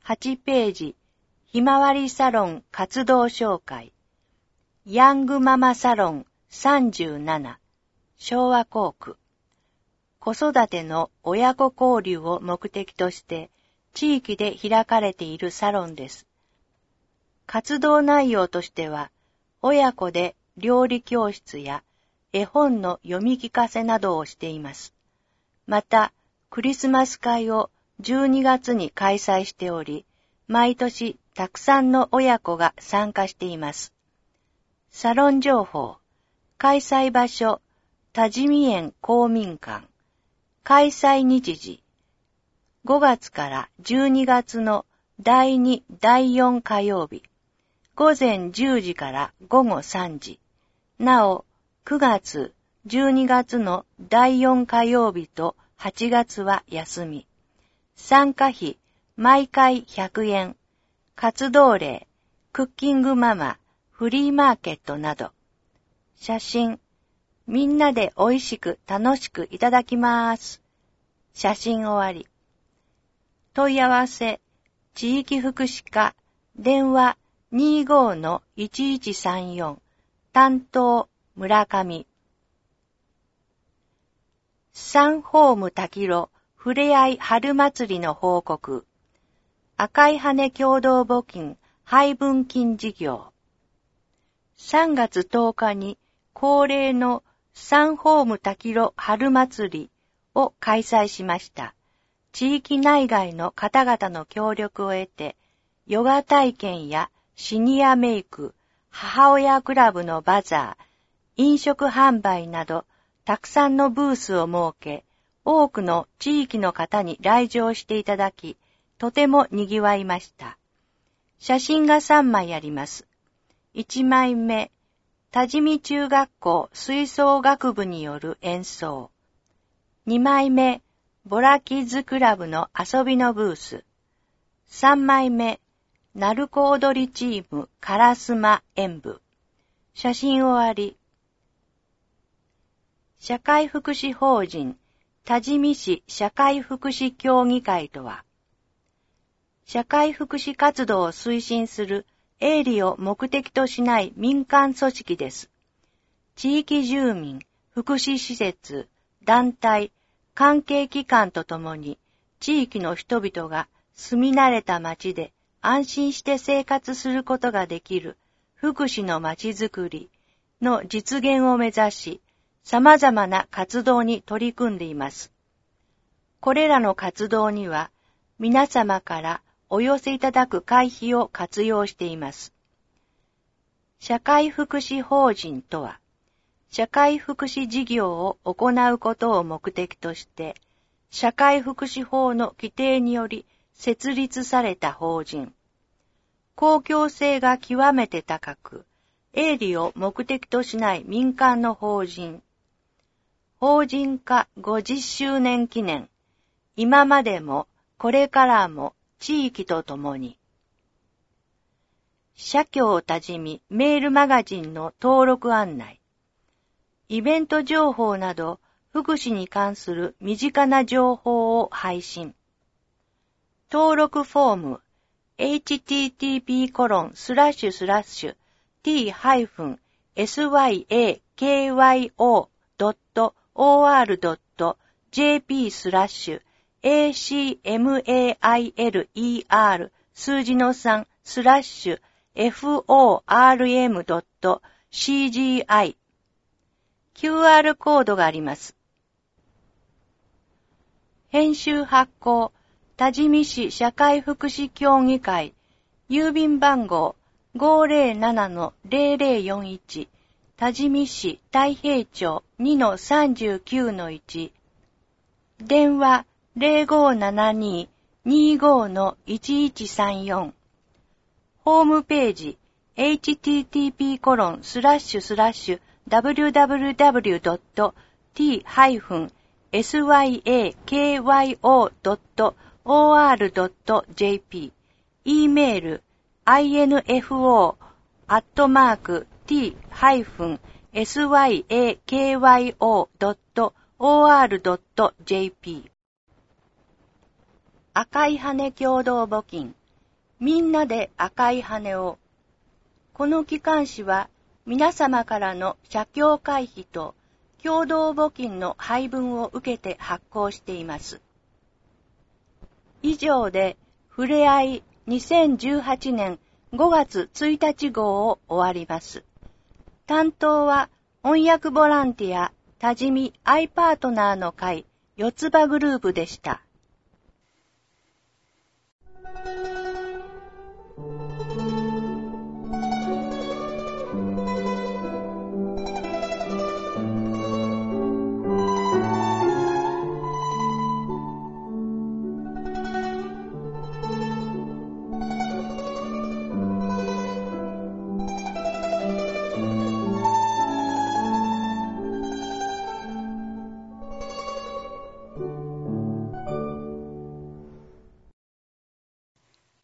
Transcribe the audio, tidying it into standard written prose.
8ページ、ひまわりサロン活動紹介。ヤングママサロン37、昭和校区。子育ての親子交流を目的として、地域で開かれているサロンです。活動内容としては、親子で料理教室や絵本の読み聞かせなどをしています。また、クリスマス会を12月に開催しており、毎年たくさんの親子が参加しています。サロン情報、開催場所、多治見園公民館、開催日時、5月から12月の第2、第4火曜日、午前10時から午後3時、なお、9月、12月の第4火曜日と8月は休み。参加費、毎回100円。活動例、クッキングママ、フリーマーケットなど。写真、みんなで美味しく楽しくいただきます。写真終わり。問い合わせ、地域福祉課、電話 25-1134、担当、村上。サンホーム滝路ふれあい春祭りの報告。赤い羽共同募金配分金事業。3月10日に恒例のサンホーム滝路春祭りを開催しました。地域内外の方々の協力を得て、ヨガ体験やシニアメイク、母親クラブのバザー、飲食販売など、たくさんのブースを設け、多くの地域の方に来場していただき、とても賑わいました。写真が3枚あります。1枚目、多治見中学校吹奏楽部による演奏。2枚目、ボラキッズクラブの遊びのブース。3枚目、鳴子踊りチーム烏丸演舞。写真終わり。社会福祉法人多治見市社会福祉協議会とは、社会福祉活動を推進する営利を目的としない民間組織です。地域住民、福祉施設、団体、関係機関とともに地域の人々が住み慣れた町で安心して生活することができる福祉の町づくりの実現を目指し、様々な活動に取り組んでいます。これらの活動には皆様からお寄せいただく会費を活用しています。社会福祉法人とは、社会福祉事業を行うことを目的として、社会福祉法の規定により設立された法人。公共性が極めて高く、営利を目的としない民間の法人。法人化50周年記念。今までもこれからも地域とともに。社協多治見メールマガジンの登録案内。イベント情報など福祉に関する身近な情報を配信。登録フォーム http://t-syakyo.org.jp/acmailer 数字の 3/form.cgi QR コードがあります。編集発行、多治見市社会福祉協議会、郵便番号 507-0041、多治見市太平町 2-39-1、電話 0572-25-1134、ホームページ http://www.syakyo.or.jp E メール info@t-syakyo.or.jp 赤い羽共同募金みんなで赤い羽を。この機関誌は皆様からの社協会費と共同募金の配分を受けて発行しています。以上で、ふれあい2018年5月1日号を終わります。担当は翻訳ボランティア多治見アイパートナーの会四つ葉グループでした。